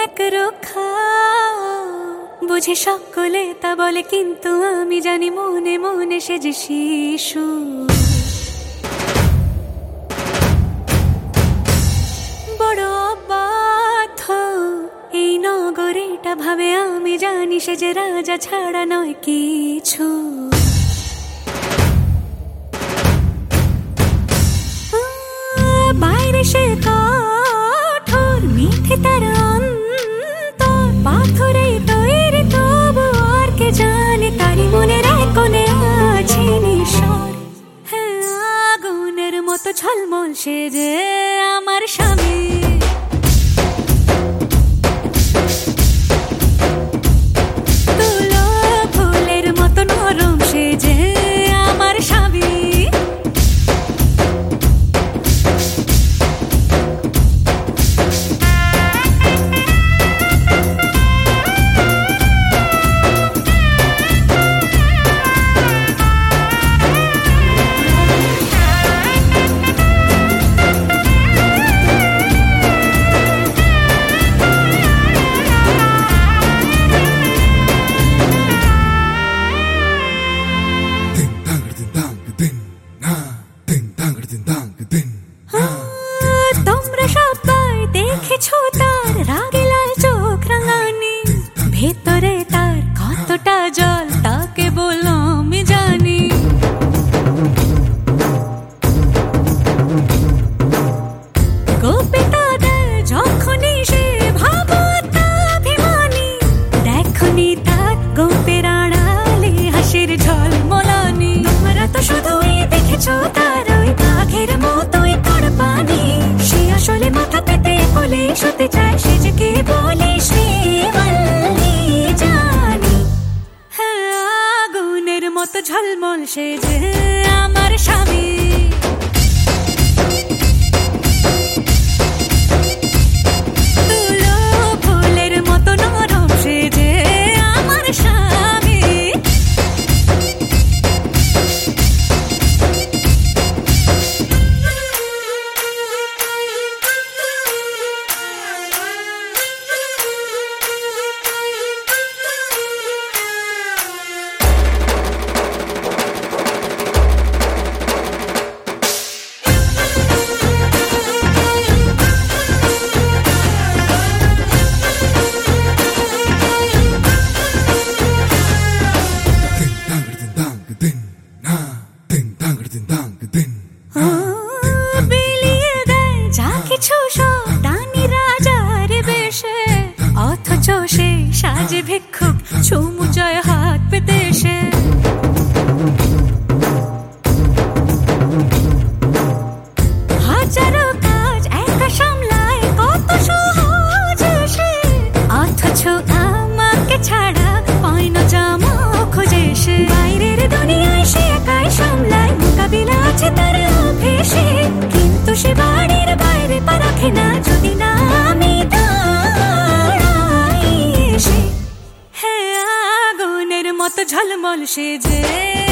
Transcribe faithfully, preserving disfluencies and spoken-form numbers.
একরক্ষা বুঝি সকলে তা বলে, কিন্তু আমি জানি মনে মনে সে যে শিশু। বড় অবাধ্য এই নগরীটা ভাবে, আমি জানি সে যে রাজা ছাড়া নয় কিছু। বাইরে সে কঠোর, মিথ্যে তার অন্তর, পাথরে তৈরি তবু আর কে জানে তারি মনের এক কোণে আছে নিঃস্বর। হ্যাঁ, আগুনের মতো ঝলমল সে যে আমার স্বামী। তুলো ফুলের মতো নরম সে যে আমার স্বামী। তোমরা সবাই দেখেছো তার রাগে লাল চোখ রাঙানি, ভেতরে তার কতটা জল তাকে বলো আমি জানি। গোপে তাদের যখনই সে ভাবাভিমানী, দেখনি তার গোপের আড়ালে হাসির ঝলমলানি। তোমরা তো শুধুই দেখেছো তার ওই বাঘের মতোই পানি, সে আসলে মাথা পেতে বলে শুতে চায়, সে যে কে বলে সে বললে জানি। হ্যাঁ, আগুনের মতো ঝলমল সে যে আমার স্বামী। তুলো ফুলের মতো নরম সে যে আমার স্বামী। বিলিয়ে দেয় যা কিছু সব দানি রাজার বেশে, অথচ সে সাজে ভিক্ষুক চুমু জয় হাত পেতে সে। হাজারো কাজ একা সামলায় কত সহজ সে, অথচ আমাকে ছাড়া পায় না জামা খোঁজে সে। বাইরের দুনিয়ায় সে একাই সামলায়, মোকাবিলা আছে তার অভ্যেসে, কিন্তু সে বাড়ির বাইরে পা রাখে না যদি না আমি দাঁড়াই এসে। হ্যাঁ, আগুনের মতো ঝলমল সে যে